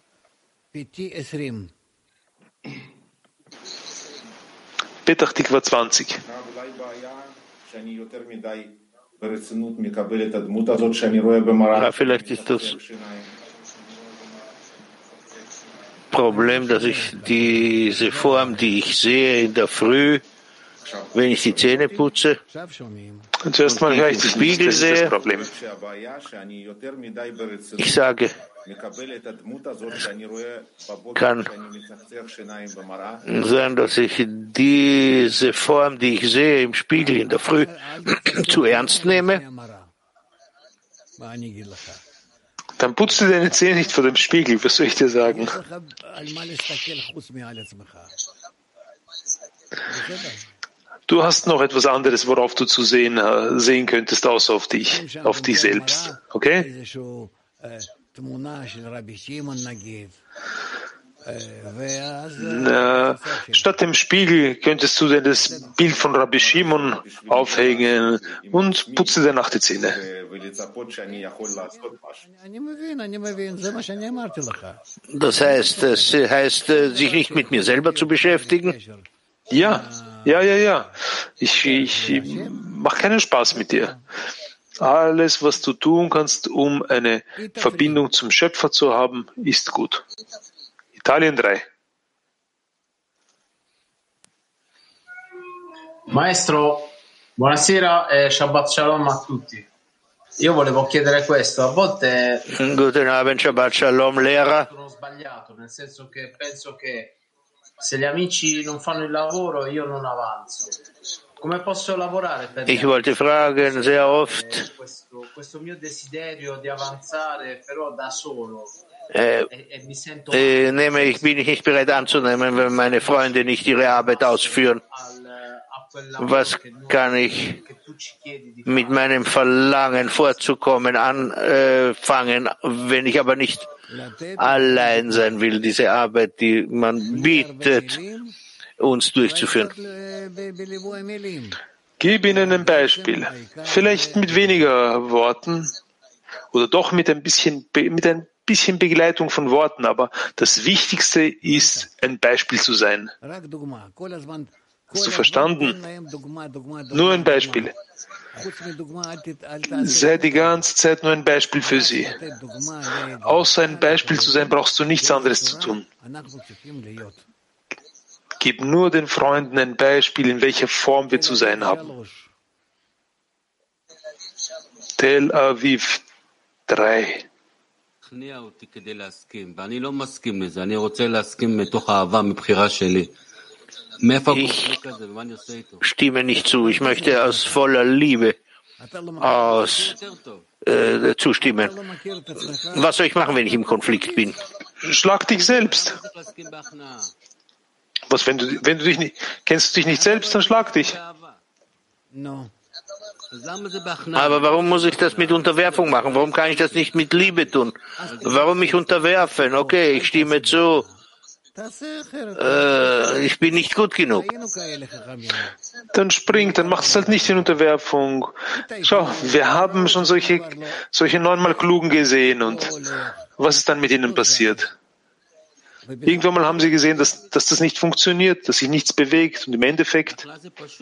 Petach Tikva zwanzig. Ja, vielleicht ist das Problem, dass ich diese Form, die ich sehe in der Früh, wenn ich die Zähne putze, und zuerst mal höre ich den Spiegel sehe. Ich sage, es kann sein, dass ich diese Form, die ich sehe im Spiegel in der Früh, zu ernst nehme. Dann putzt du deine Zähne nicht vor dem Spiegel, was soll ich dir sagen? Du hast noch etwas anderes, worauf du zu sehen, sehen könntest, außer auf dich, auf dich selbst. Okay? Na, statt dem Spiegel könntest du dir das Bild von Rabbi Shimon aufhängen und putze danach die Zähne. Das heißt, es heißt, sich nicht mit mir selber zu beschäftigen? Ja, ja, ja, ja. Ich, ich mache keinen Spaß mit dir. Alles, was du tun kannst, um eine Verbindung zum Schöpfer zu haben, ist gut. Italien drei. Maestro, buonasera e Shabbat Shalom a tutti. Io volevo chiedere questo, a volte Guten Abend, Shabbat Shalom, Lehrer. sono sbagliato, nel senso che penso che se gli amici non fanno il lavoro io non avanzo. Come posso lavorare per Ich wollte fragen, sehr oft, questo, questo mio desiderio di avanzare però da solo äh, e, e mi sento äh, nehme ich, bin ich nicht bereit anzunehmen, wenn meine Freunde nicht ihre Arbeit ausführen. Was kann ich mit meinem Verlangen vorzukommen anfangen, wenn ich aber nicht allein sein will, diese Arbeit, die man bietet, uns durchzuführen? Gib Ihnen ein Beispiel. Vielleicht mit weniger Worten oder doch mit ein bisschen, mit ein bisschen Begleitung von Worten, aber das Wichtigste ist, ein Beispiel zu sein. Hast du verstanden? Nur ein Beispiel. Sei die ganze Zeit nur ein Beispiel für sie. Außer ein Beispiel zu sein, brauchst du nichts anderes zu tun. Gib nur den Freunden ein Beispiel, in welcher Form wir zu sein haben. Tel Aviv drei. Ich stimme nicht zu. Ich möchte aus voller Liebe aus äh, zustimmen. Was soll ich machen, wenn ich im Konflikt bin? Schlag dich selbst. Was, wenn du, wenn du dich nicht, kennst du dich nicht selbst, dann schlag dich. Aber warum muss ich das mit Unterwerfung machen? Warum kann ich das nicht mit Liebe tun? Warum mich unterwerfen? Okay, ich stimme zu. Äh, ich bin nicht gut genug. Dann springt, dann macht es halt nicht in Unterwerfung. Schau, wir haben schon solche, solche neunmal Klugen gesehen und was ist dann mit ihnen passiert? Irgendwann mal haben sie gesehen, dass, dass das nicht funktioniert, dass sich nichts bewegt und im Endeffekt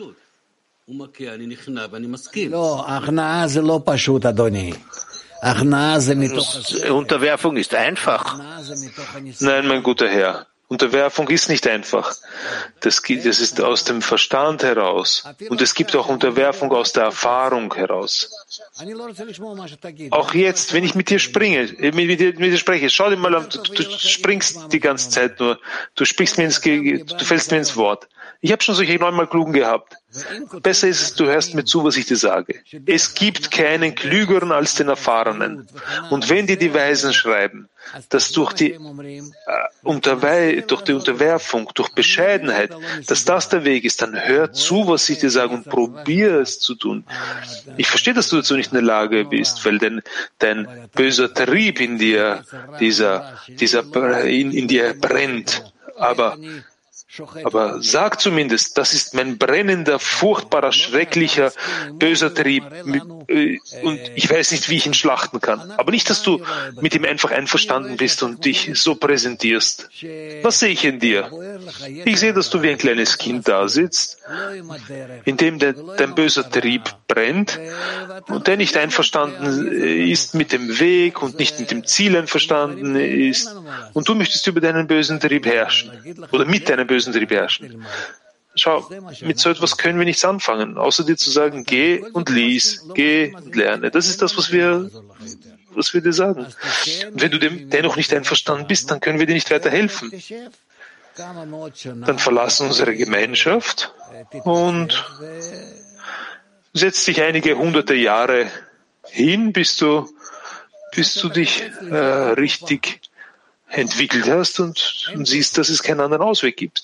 Unterwerfung ist einfach. Nein, mein guter Herr. Unterwerfung ist nicht einfach. Das, das ist aus dem Verstand heraus. Und es gibt auch Unterwerfung aus der Erfahrung heraus. Auch jetzt, wenn ich mit dir springe, mit dir, mit dir spreche, schau dir mal an, du, du springst die ganze Zeit nur, du sprichst mir ins, du fällst mir ins Wort. Ich habe schon solche neunmal Klugen gehabt. Besser ist es, du hörst mir zu, was ich dir sage. Es gibt keinen Klügeren als den Erfahrenen. Und wenn dir die Weisen schreiben, dass durch die, äh, Unterwe- durch die Unterwerfung, durch Bescheidenheit, dass das der Weg ist, dann hör zu, was ich dir sage und probier es zu tun. Ich verstehe, dass du dazu nicht in der Lage bist, weil dein, dein böser Trieb in dir, dieser, dieser, in, in dir brennt. Aber Aber sag zumindest, das ist mein brennender, furchtbarer, schrecklicher, böser Trieb und ich weiß nicht, wie ich ihn schlachten kann. Aber nicht, dass du mit ihm einfach einverstanden bist und dich so präsentierst. Was sehe ich in dir? Ich sehe, dass du wie ein kleines Kind da sitzt, in dem de, dein böser Trieb brennt und der nicht einverstanden ist mit dem Weg und nicht mit dem Ziel einverstanden ist und du möchtest über deinen bösen Trieb herrschen oder mit deinem bösen Trieb herrschen. Schau, mit so etwas können wir nichts anfangen, außer dir zu sagen, geh und lies, geh und lerne. Das ist das, was wir, was wir dir sagen. Und wenn du dem dennoch nicht einverstanden bist, dann können wir dir nicht weiter helfen. Dann verlass unsere Gemeinschaft und setz dich einige hunderte Jahre hin, bis du, bis du dich äh, richtig entwickelt hast und, und siehst, dass es keinen anderen Ausweg gibt.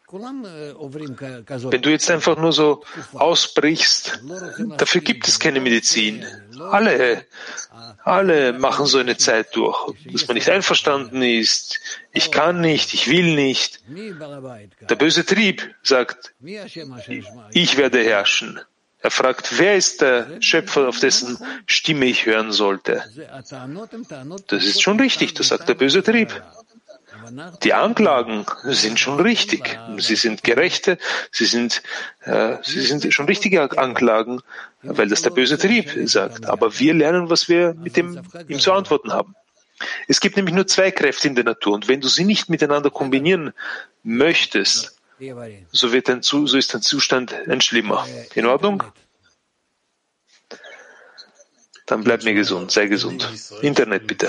Wenn du jetzt einfach nur so ausbrichst, dafür gibt es keine Medizin. Alle, alle machen so eine Zeit durch, dass man nicht einverstanden ist. Ich kann nicht, ich will nicht. Der böse Trieb sagt, ich werde herrschen. Er fragt, wer ist der Schöpfer, auf dessen Stimme ich hören sollte? Das ist schon richtig, das sagt der böse Trieb. Die Anklagen sind schon richtig. Sie sind gerechte, sie sind, äh, sie sind schon richtige Anklagen, weil das der böse Trieb sagt. Aber wir lernen, was wir mit dem ihm zu antworten haben. Es gibt nämlich nur zwei Kräfte in der Natur. Und wenn du sie nicht miteinander kombinieren möchtest, so, wird dein, so ist dein Zustand ein schlimmer. In Ordnung? Dann bleib mir gesund, sei gesund. Internet bitte.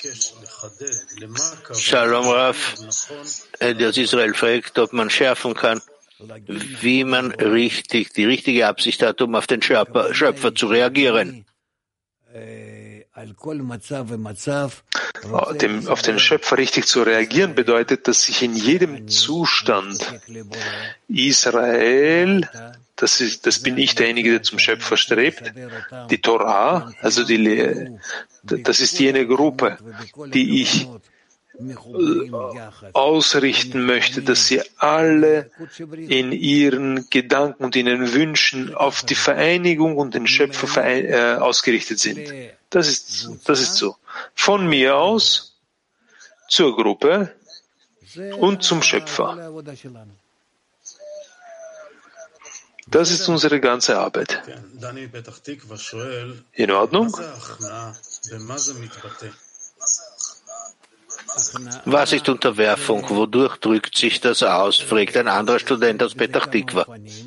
Shalom Rav. Das Israel fragt, ob man schärfen kann, wie man richtig, die richtige Absicht hat, um auf den Schöpfer, Schöpfer zu reagieren. Dem, auf den Schöpfer richtig zu reagieren bedeutet, dass sich in jedem Zustand Israel, das, ist, das bin ich derjenige, der zum Schöpfer strebt, die Torah, also die Lehre, das ist jene Gruppe, die ich ausrichten möchte, dass sie alle in ihren Gedanken und in ihren Wünschen auf die Vereinigung und den Schöpfer verein, äh, ausgerichtet sind. Das ist, das ist so. Von mir aus zur Gruppe und zum Schöpfer. Das ist unsere ganze Arbeit. In Ordnung? Was ist Unterwerfung? Wodurch drückt sich das aus? Fragt ein anderer Student aus Petach Tikva.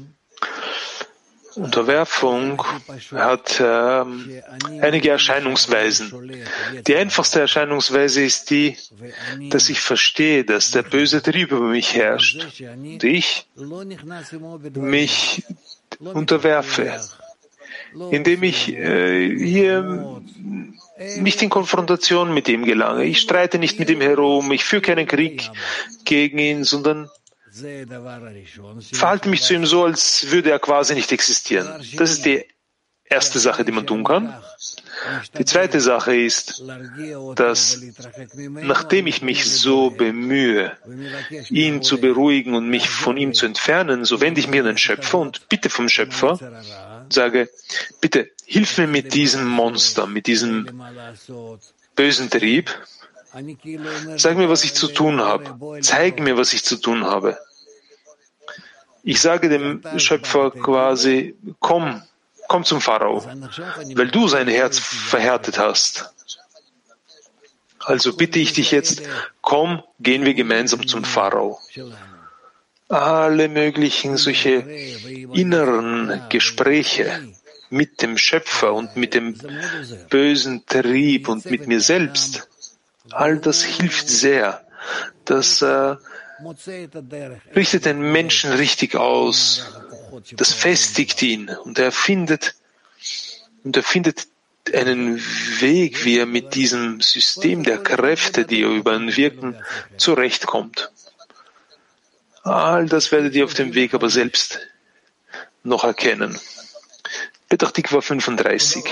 Unterwerfung hat äh, einige Erscheinungsweisen. Die einfachste Erscheinungsweise ist die, dass ich verstehe, dass der böse Trieb über mich herrscht und ich mich unterwerfe, indem ich äh, hier nicht in Konfrontation mit ihm gelange. Ich streite nicht mit ihm herum, ich führe keinen Krieg gegen ihn, sondern verhalte mich zu ihm so, als würde er quasi nicht existieren. Das ist die erste Sache, die man tun kann. Die zweite Sache ist, dass nachdem ich mich so bemühe, ihn zu beruhigen und mich von ihm zu entfernen, so wende ich mich an den Schöpfer und bitte vom Schöpfer, sage, bitte hilf mir mit diesem Monster, mit diesem bösen Trieb. Sag mir, was ich zu tun habe. Zeig mir, was ich zu tun habe. Ich sage dem Schöpfer quasi, komm, komm zum Pharao, weil du sein Herz verhärtet hast. Also bitte ich dich jetzt, komm, gehen wir gemeinsam zum Pharao. Alle möglichen solche inneren Gespräche mit dem Schöpfer und mit dem bösen Trieb und mit mir selbst, all das hilft sehr. Das äh, richtet den Menschen richtig aus. Das festigt ihn und er findet, und er findet einen Weg, wie er mit diesem System der Kräfte, die über ihn wirken, zurechtkommt. All das werdet ihr auf dem Weg aber selbst noch erkennen. Petach Tikva fünfunddreißig.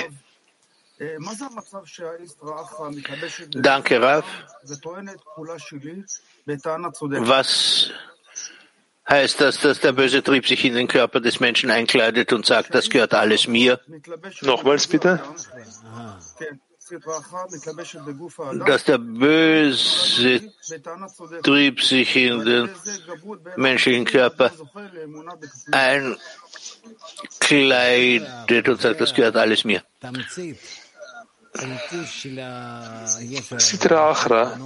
Danke, Rav. Was heißt das, dass der böse Trieb sich in den Körper des Menschen einkleidet und sagt, das gehört alles mir? Nochmals bitte. Dass der böse Trieb sich in den menschlichen Körper einkleidet und sagt, das gehört alles mir. Sitra Achra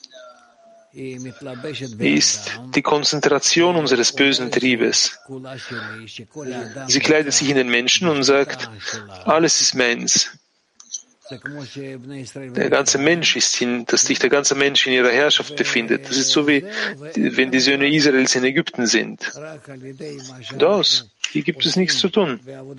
ist die Konzentration unseres bösen Triebes. Sie kleidet sich in den Menschen und sagt, alles ist meins. Der ganze Mensch ist hin, dass sich der ganze Mensch in ihrer Herrschaft befindet. Das ist so wie, wenn die Söhne Israels in Ägypten sind. Das, hier gibt es nichts zu tun.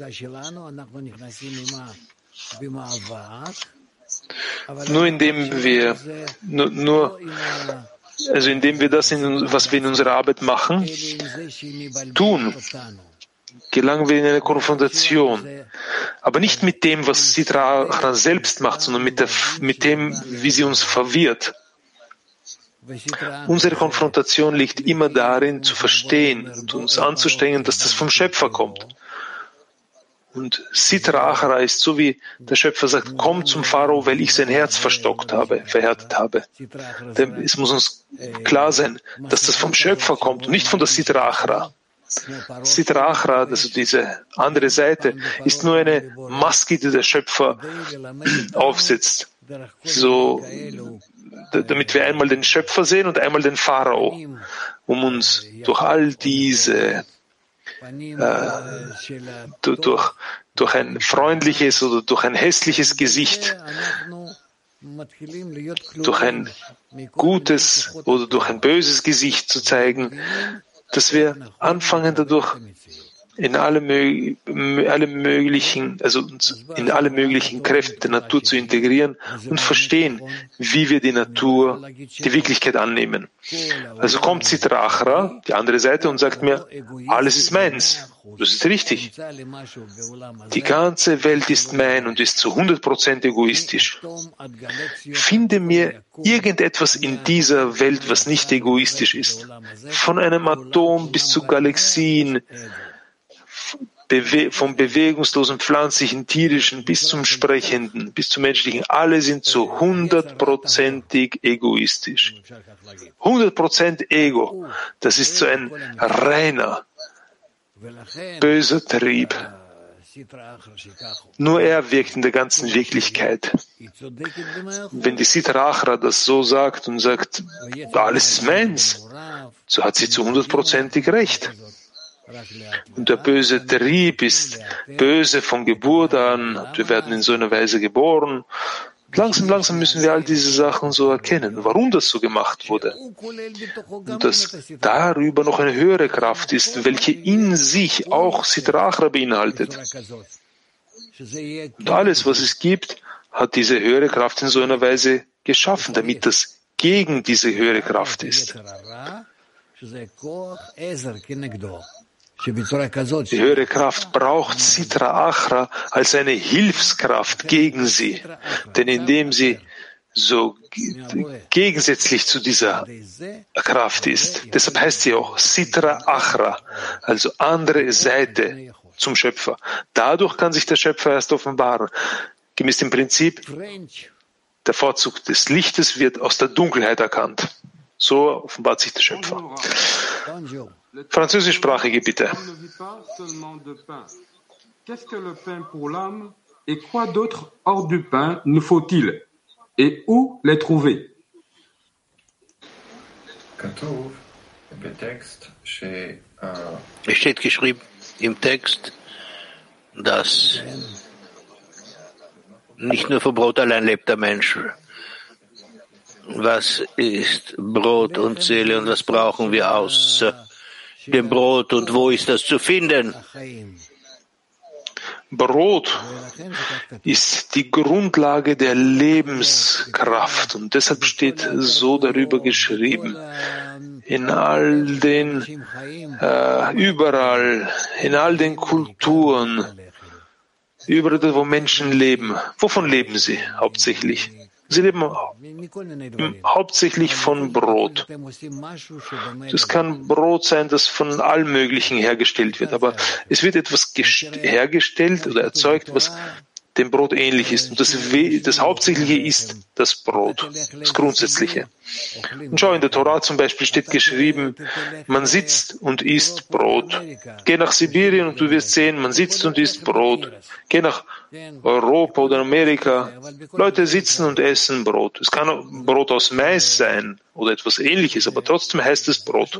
Nur indem wir, nur, nur also indem wir das, in, was wir in unserer Arbeit machen, tun, gelangen wir in eine Konfrontation. Aber nicht mit dem, was Sitra Achra selbst macht, sondern mit, der, mit dem, wie sie uns verwirrt. Unsere Konfrontation liegt immer darin, zu verstehen und uns anzustrengen, dass das vom Schöpfer kommt. Und Sitra Achra ist so, wie der Schöpfer sagt, komm zum Pharao, weil ich sein Herz verstockt habe, verhärtet habe. Denn es muss uns klar sein, dass das vom Schöpfer kommt und nicht von der Sitra Achra. Sitra Achra, also diese andere Seite, ist nur eine Maske, die der Schöpfer aufsetzt. So, damit wir einmal den Schöpfer sehen und einmal den Pharao, um uns durch all diese Äh, durch, durch ein freundliches oder durch ein hässliches Gesicht, durch ein gutes oder durch ein böses Gesicht zu zeigen, dass wir anfangen dadurch in alle, alle möglichen, also in alle möglichen Kräfte der Natur zu integrieren und verstehen, wie wir die Natur, die Wirklichkeit annehmen. Also kommt Sitra Achra, die andere Seite, und sagt mir, alles ist meins. Das ist richtig. Die ganze Welt ist mein und ist zu hundert Prozent egoistisch. Finde mir irgendetwas in dieser Welt, was nicht egoistisch ist. Von einem Atom bis zu Galaxien, Bewe- vom bewegungslosen pflanzlichen, tierischen bis zum sprechenden, bis zum menschlichen, alle sind zu hundertprozentig egoistisch. hundert Prozent Ego, das ist so ein reiner, böser Trieb. Nur er wirkt in der ganzen Wirklichkeit. Wenn die Sitra Achra das so sagt und sagt, alles ist meins, so hat sie zu hundertprozentig recht. Und der böse Trieb ist böse von Geburt an. Wir werden in so einer Weise geboren. Langsam, langsam müssen wir all diese Sachen so erkennen, warum das so gemacht wurde. Und dass darüber noch eine höhere Kraft ist, welche in sich auch Sitra Achra beinhaltet. Und alles, was es gibt, hat diese höhere Kraft in so einer Weise geschaffen, damit das gegen diese höhere Kraft ist. Die höhere Kraft braucht Sitra Achra als eine Hilfskraft gegen sie, denn indem sie so gegensätzlich zu dieser Kraft ist, deshalb heißt sie auch Sitra Achra, also andere Seite zum Schöpfer. Dadurch kann sich der Schöpfer erst offenbaren. Gemäß dem Prinzip, der Vorzug des Lichtes wird aus der Dunkelheit erkannt. So offenbart sich der Schöpfer. Französischsprachige bitte. Qu'est-ce que le pain pour l'âme et quoi d'autre hors du pain nous faut-il et où les trouver? Es steht geschrieben im Text, dass nicht nur vom Brot allein lebt der Mensch. Was ist Brot und Seele und was brauchen wir außer dem Brot und wo ist das zu finden? Brot ist die Grundlage der Lebenskraft und deshalb steht so darüber geschrieben. In all den, äh, überall, in all den Kulturen, überall, wo Menschen leben. Wovon leben sie hauptsächlich? Sie leben hauptsächlich von Brot. Es kann Brot sein, das von allem Möglichen hergestellt wird, aber es wird etwas hergestellt oder erzeugt, was dem Brot ähnlich ist. Und das, das Hauptsächliche ist das Brot, das Grundsätzliche. Und schau, in der Torah zum Beispiel steht geschrieben, man sitzt und isst Brot. Geh nach Sibirien und du wirst sehen, man sitzt und isst Brot. Geh nach Europa oder Amerika. Leute sitzen und essen Brot. Es kann Brot aus Mais sein oder etwas Ähnliches, aber trotzdem heißt es Brot.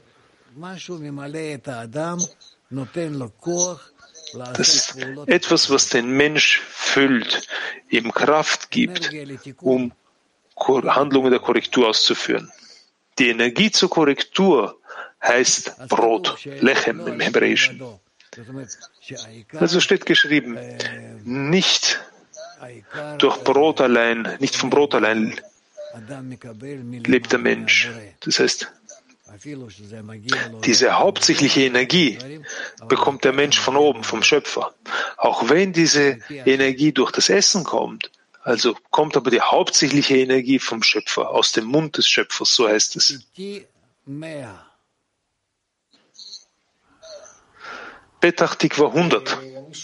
Das ist etwas, was den Mensch füllt, ihm Kraft gibt, um Handlungen der Korrektur auszuführen. Die Energie zur Korrektur heißt Brot, Lechem im Hebräischen. Also steht geschrieben, nicht durch Brot allein, nicht vom Brot allein lebt der Mensch. Das heißt, diese hauptsächliche Energie bekommt der Mensch von oben, vom Schöpfer. Auch wenn diese Energie durch das Essen kommt, also kommt aber die hauptsächliche Energie vom Schöpfer, aus dem Mund des Schöpfers, so heißt es. Petach Tikva hundert.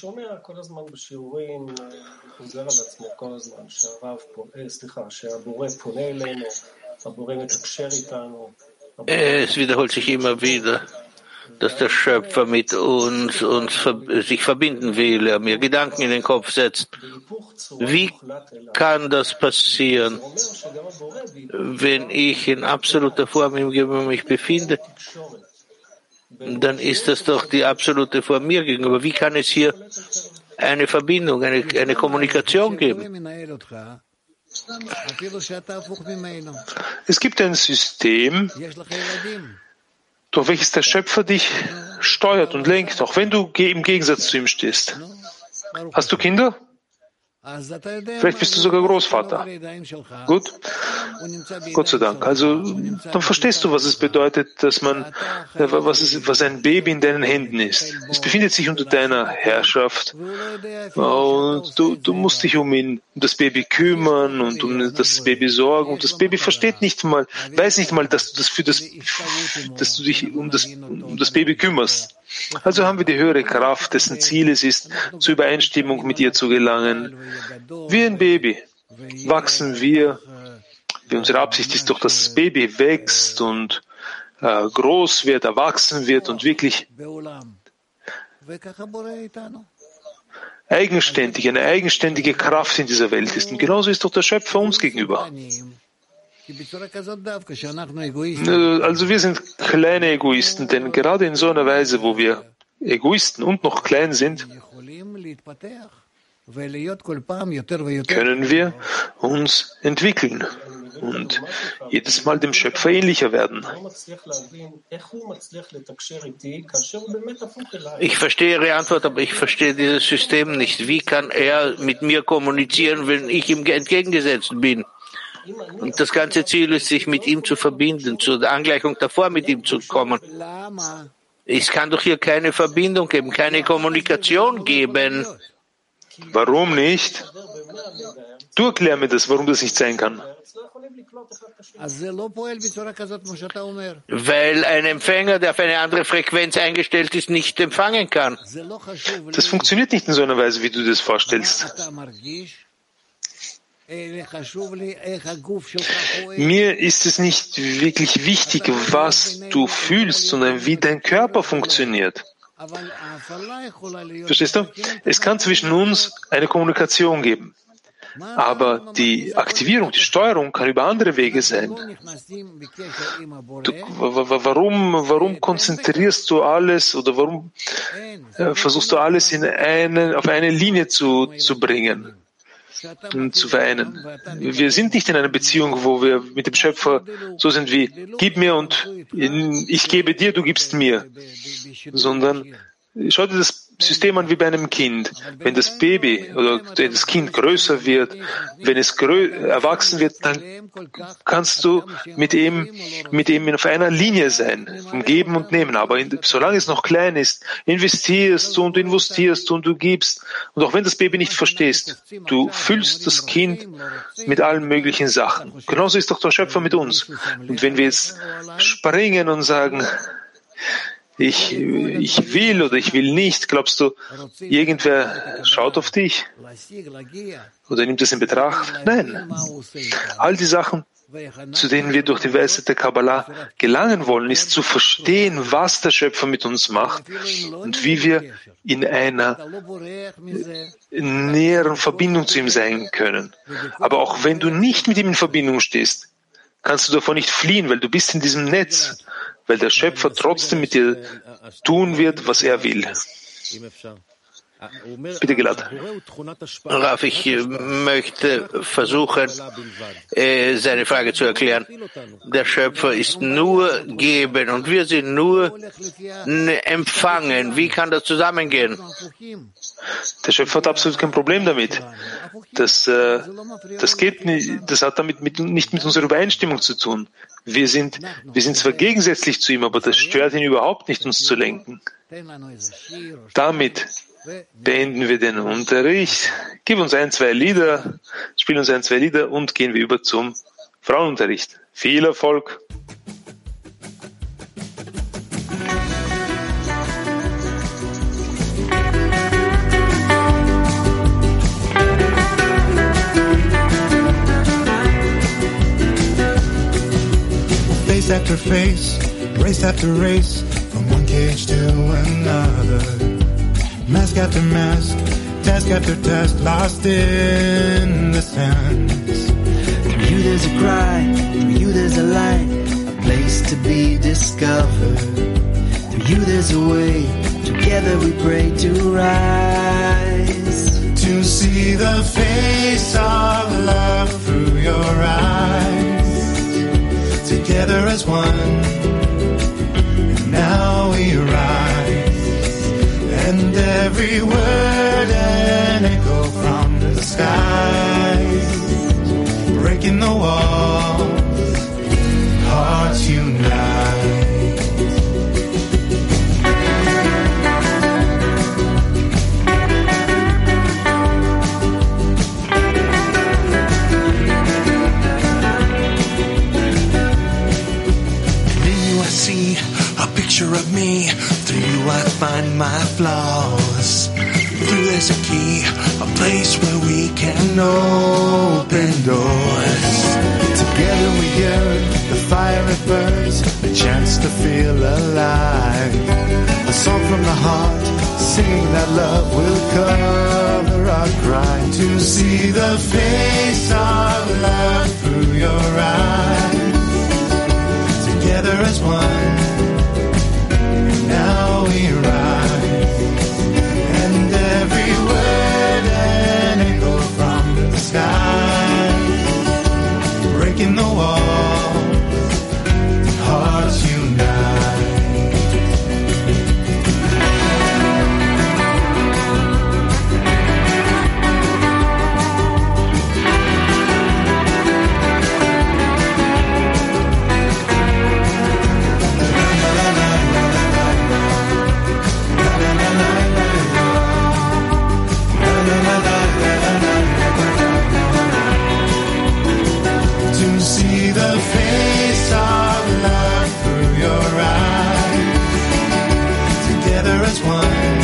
Es wiederholt sich immer wieder, dass der Schöpfer mit uns, uns sich verbinden will, er mir Gedanken in den Kopf setzt. Wie kann das passieren, wenn ich in absoluter Form im Gegenüber mich befinde? Dann ist das doch die absolute Form mir gegenüber. Wie kann es hier eine Verbindung, eine, eine Kommunikation geben? Es gibt ein System, durch welches der Schöpfer dich steuert und lenkt, auch wenn du im Gegensatz zu ihm stehst. Hast du Kinder? Vielleicht bist du sogar Großvater. Gut? Gott sei Dank. Also, dann verstehst du, was es bedeutet, dass man, was, es, was ein Baby in deinen Händen ist. Es befindet sich unter deiner Herrschaft und du, du musst dich um ihn, um das Baby kümmern und um das Baby sorgen und das Baby versteht nicht mal, weiß nicht mal, dass du das für das, dass du dich um das, um das Baby kümmerst. Also haben wir die höhere Kraft, dessen Ziel es ist, zur Übereinstimmung mit ihr zu gelangen. Wie ein Baby wachsen wir. Unsere Absicht ist doch, dass das Baby wächst und äh, groß wird, erwachsen wird und wirklich eigenständig, eine eigenständige Kraft in dieser Welt ist. Und genauso ist doch der Schöpfer uns gegenüber. Also wir sind kleine Egoisten, denn gerade in so einer Weise, wo wir Egoisten und noch klein sind, können wir uns entwickeln und jedes Mal dem Schöpfer ähnlicher werden. Ich verstehe Ihre Antwort, aber ich verstehe dieses System nicht. Wie kann er mit mir kommunizieren, wenn ich ihm entgegengesetzt bin? Und das ganze Ziel ist, sich mit ihm zu verbinden, zur Angleichung davor mit ihm zu kommen. Es kann doch hier keine Verbindung geben, keine Kommunikation geben. Warum nicht? Du erklär mir das, warum das nicht sein kann. Weil ein Empfänger, der auf eine andere Frequenz eingestellt ist, nicht empfangen kann. Das funktioniert nicht in so einer Weise, wie du das vorstellst. Mir ist es nicht wirklich wichtig, was du fühlst, sondern wie dein Körper funktioniert. Verstehst du? Es kann zwischen uns eine Kommunikation geben. Aber die Aktivierung, die Steuerung kann über andere Wege sein. Du, warum, warum konzentrierst du alles oder warum äh, versuchst du alles in eine, auf eine Linie zu, zu bringen und zu vereinen? Wir sind nicht in einer Beziehung, wo wir mit dem Schöpfer so sind wie, gib mir und ich gebe dir, du gibst mir, sondern schau dir das System an wie bei einem Kind. Wenn das Baby oder das Kind größer wird, wenn es erwachsen wird, dann kannst du mit ihm, mit ihm auf einer Linie sein, vom Geben und Nehmen. Aber in, solange es noch klein ist, investierst du und investierst und du gibst. Und auch wenn das Baby nicht verstehst, du füllst das Kind mit allen möglichen Sachen. Genauso ist doch der Schöpfer mit uns. Und wenn wir jetzt springen und sagen, Ich, ich will oder ich will nicht. Glaubst du, irgendwer schaut auf dich? Oder nimmt das in Betracht? Nein. All die Sachen, zu denen wir durch die Weisheit der Kabbalah gelangen wollen, ist zu verstehen, was der Schöpfer mit uns macht und wie wir in einer näheren Verbindung zu ihm sein können. Aber auch wenn du nicht mit ihm in Verbindung stehst, kannst du davon nicht fliehen, weil du bist in diesem Netz, weil der Schöpfer trotzdem mit dir tun wird, was er will. Bitte, Gilad. Raf, ich möchte versuchen, seine Frage zu erklären. Der Schöpfer ist nur geben und wir sind nur empfangen. Wie kann das zusammengehen? Der Schöpfer hat absolut kein Problem damit. Das, äh, das, geht nicht, das hat damit mit, nicht mit unserer Übereinstimmung zu tun. Wir sind, wir sind zwar gegensätzlich zu ihm, aber das stört ihn überhaupt nicht, uns zu lenken. Damit beenden wir den Unterricht. Gib uns ein, zwei Lieder, spiel uns ein, zwei Lieder und gehen wir über zum Frauenunterricht. Viel Erfolg! Face after face, race after race, from one cage to another. Mask after mask, task after task, lost in the sands. Through you there's a cry, through you there's a light, a place to be discovered. Through you there's a way, together we pray to rise. To see the face of love through your eyes. Together as one, and now we rise. And every word an echo from the skies, breaking the walls, hearts unite. See a picture of me. Through you I find my flaws. Through there's a key, a place where we can open doors. Together we yearn, the fire it burns, a chance to feel alive. A song from the heart, singing that love will cover our crime. To see the face of love through your eyes. Together as one, and now we rise. And every word an echo from the sky, breaking the wall, hearts unite. together as one.